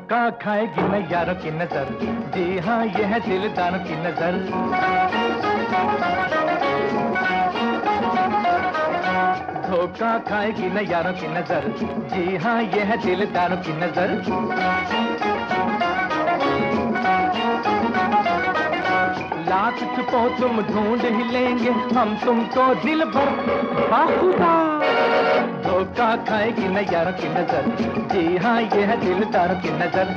धोखा खाएगी न यारों की नजर, जी हाँ ये है दिलदारों की नजर। धोखा खाएगी न यारों की नजर, जी हाँ ये है दिलदारों की नजर। लाख छुपो तुम ढूंढ ही लेंगे हम तुमको दिल भर बाखुदा। धोखा खाएगी न यारों की नजर, जी हाँ ये है दिलदारों की नजर।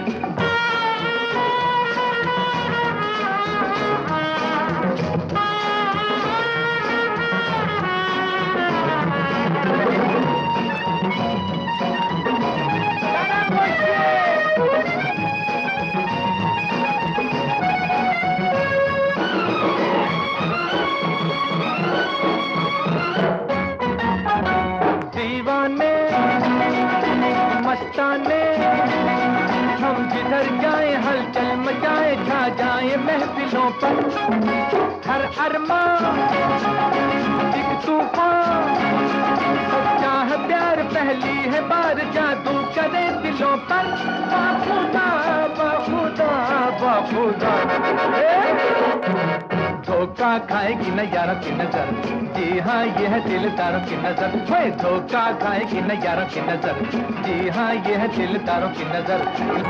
मस्ताने हम जिधर जाए हलचल मचाए, छा जाए महफिलों पर हर अरमान एक तूफान। सच्चा है प्यार पहली है बार, जादू करे दिलों पर बाखुदा बाखुदा बाखुदा। धोखा खाएगी न यारों की नजर, जी हाँ ये है दिलदारों की नजर। धोखा खाएगी न यारों की नजर, जी हाँ ये है दिलदारों की नजर।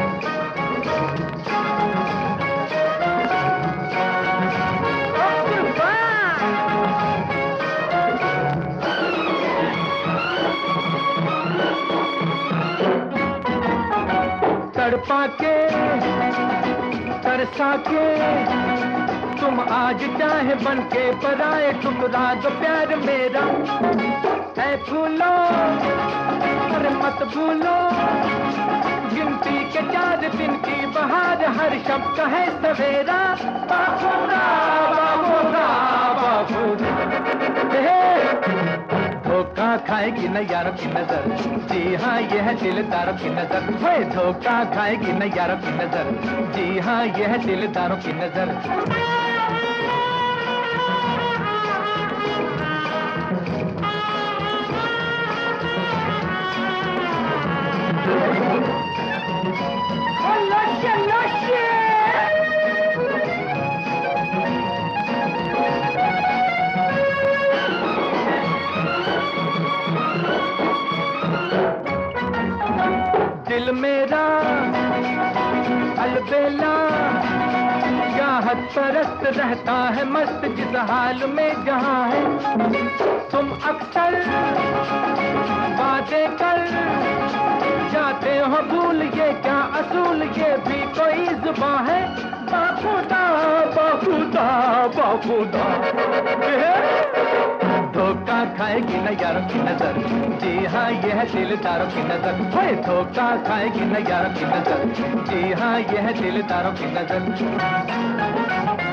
तड़पा के तरसा के तुम आज चाहे बन के पराए, ठुकरा दो प्यार मेरा है फूलो पर मत भूलो। गिनती के 4 दिन की बहार, हर शब का है सवेरा। बाखुदा बाखुदा बाखुदा। धोखा खाएगी न यारों की नजर, जी हाँ ये है दिलदारों की नजर। धोखा खाएगी न यारों की नजर, जी हाँ ये है दिलदारों की नजर। दिल मेरा अलबेला चाहत परस्त रहता है मस्त, जिस हाल में जहाँ है तुम अक्सर बातें कर जाते हो भूल। ये क्या असूल, ये भी कोई जुबां है। बाखुदा बाखुदा बाखुदा। धोखा खाएगी न यारों की नजर, जी हाँ ये है दिलदारों की नजर। धोखा खाएगी न यारों की नजर, जी हाँ ये है दिलदारों की नजर।